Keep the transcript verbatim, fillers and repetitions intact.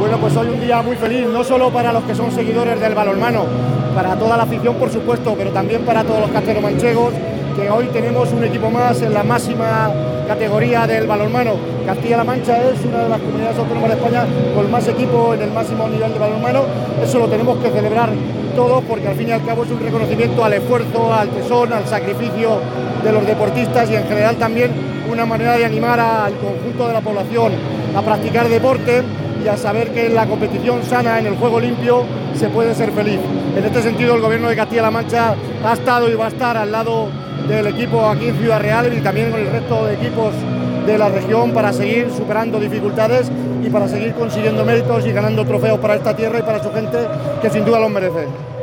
Bueno, pues hoy un día muy feliz, no solo para los que son seguidores del balonmano, para toda la afición por supuesto, pero también para todos los castelomanchegos, que hoy tenemos un equipo más en la máxima categoría del balonmano. Castilla-La Mancha es una de las comunidades autónomas de España con más equipo en el máximo nivel de balonmano. Eso lo tenemos que celebrar todos, porque al fin y al cabo es un reconocimiento al esfuerzo, al tesón, al sacrificio de los deportistas y en general también una manera de animar al conjunto de la población a practicar deporte y a saber que en la competición sana, en el juego limpio, se puede ser feliz. En este sentido, el Gobierno de Castilla-La Mancha ha estado y va a estar al lado del equipo aquí en Ciudad Real y también con el resto de equipos de la región para seguir superando dificultades y para seguir consiguiendo méritos y ganando trofeos para esta tierra y para su gente, que sin duda los merece.